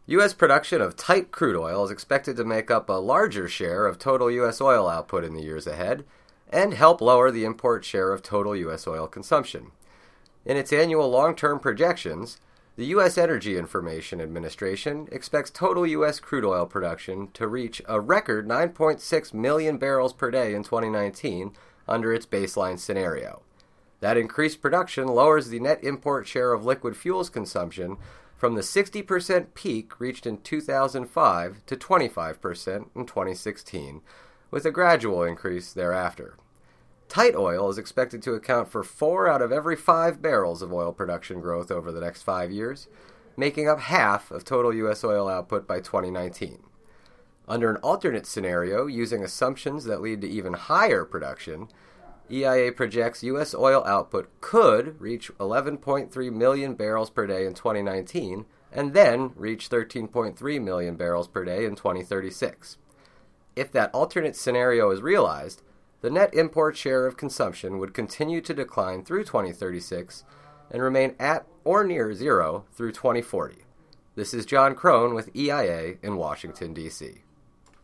U.S. production of tight crude oil is expected to make up a larger share of total U.S. oil output in the years ahead and help lower the import share of total U.S. oil consumption. In its annual long-term projections, the U.S. Energy Information Administration expects total U.S. crude oil production to reach a record 9.6 million barrels per day in 2019 under its baseline scenario. That increased production lowers the net import share of liquid fuels consumption from the 60% peak reached in 2005 to 25% in 2016, with a gradual increase thereafter. Tight oil is expected to account for 4 out of every 5 barrels of oil production growth over the next 5 years, making up half of total U.S. oil output by 2019. Under an alternate scenario, using assumptions that lead to even higher production, EIA projects U.S. oil output could reach 11.3 million barrels per day in 2019 and then reach 13.3 million barrels per day in 2036. If that alternate scenario is realized, the net import share of consumption would continue to decline through 2036 and remain at or near zero through 2040. This is John Crone with EIA in Washington, D.C.